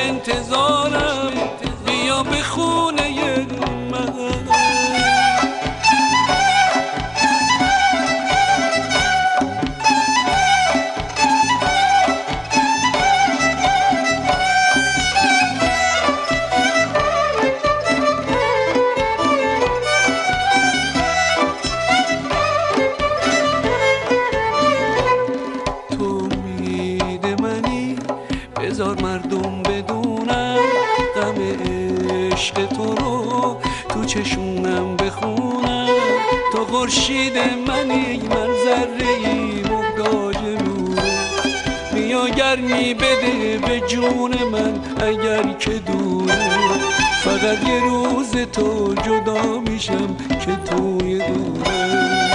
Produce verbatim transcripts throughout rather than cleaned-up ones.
انتظارم بیا به خونه من. بذار مردم بدونم غم عشق تو رو تو چشونم بخونم. تو خورشید منی من ذره‌ای محتاج نور. بیا گرمی بده به جون من اگر که دور. فقط یه روز تو جدا میشم که توی دورم.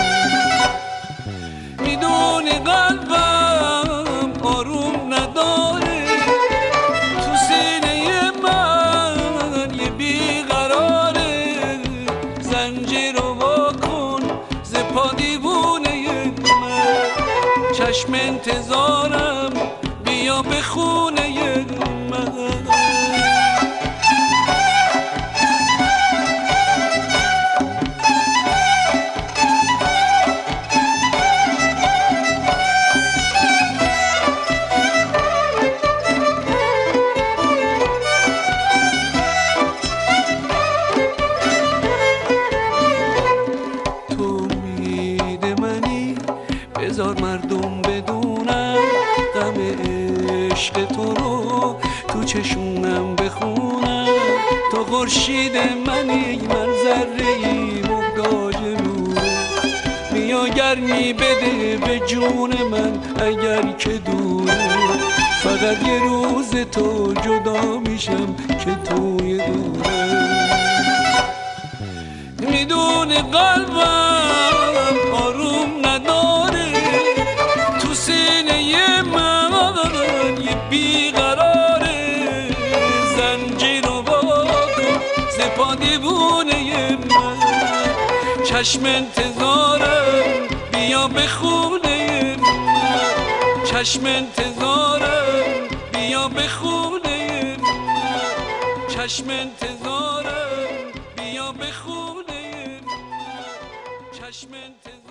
میدونی قلبم آروم نداره، چشم انتظارم بیا به خونه من. تو امید منی بذار مردم بدونم غم عشق تو رو تو چشونم بخونم. تو خورشید منی من ذره‌ای محتاج نور. بیا گرمی بده به جون من اگر که دور. فقط یه روز تو جدا میشم که توی دورم. میدونی قلبم آروم نداره، تو سینه من یه بیقراره. زنجیر و باکن سپا دیوونه من. چشم انتظارم بیا به خونه من. چشم انتظارم بیا به خونه من. چشم انتظارم بیا به خونه من. چشم انتظارم